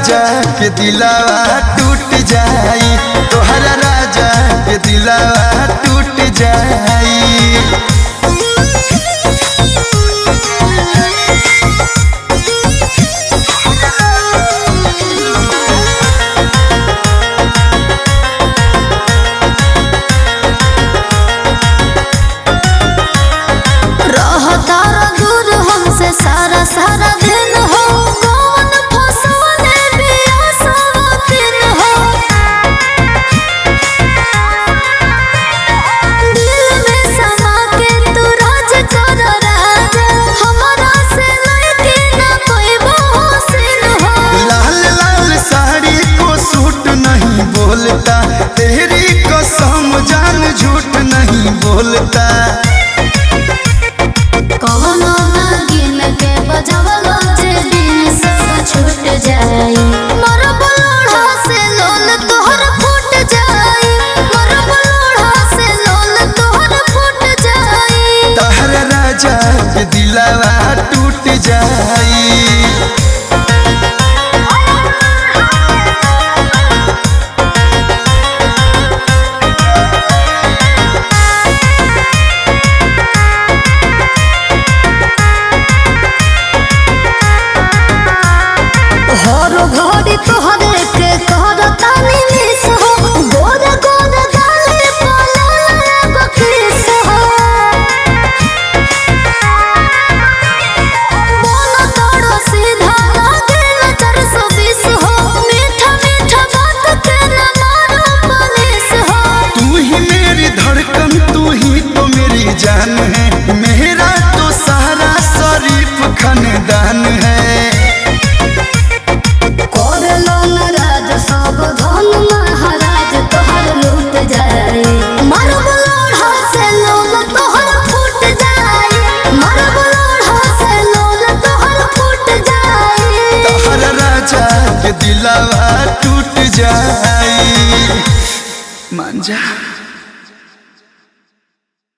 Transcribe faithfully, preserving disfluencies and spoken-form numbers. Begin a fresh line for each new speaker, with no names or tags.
राजा के दिलावा टूट जाई, तोहरा राजा के दिलावा टूट जाई।
सारा सारा दिन हो कौन फसवने बेआसवा दिन हो, दिल में समा के तू राज कर राजा, हमारा से लड़के ना कोई बहुसिन हो।
लाल लाल साड़ी को सूट नहीं बोलता, तेरी कसम जान झूठ नहीं बोलता।
कौनो छूट जाई मोर बलोढ़ा से लोल तोहर फूट जाई, मोर बलोढ़ा से लोल तोहर फूट जाई।
तोहरा राजा के दिलावा टूट जाई।
हर घड़ी तोहरे के कहतानी मिस हो, गोर गोर गाले पलाल एगो किस हो। बोलो तोड़ो सीधा लागे न चार सौ बीस हो, मीठा मीठा बात के न मारो पुलिस हो।
तू ही मेरी धड़कन, तू ही तो मेरी जान है, मेरा तो सारा शरीफ खानदान है।
महाराज तोहर लूट जाए, मर बलोढ़ा से लोल तोहर फूट जाए, मर बलोढ़ा से लोल तोहर फूट जाए।
तोहरा राजा के दिलावा टूट जाई। मान जा।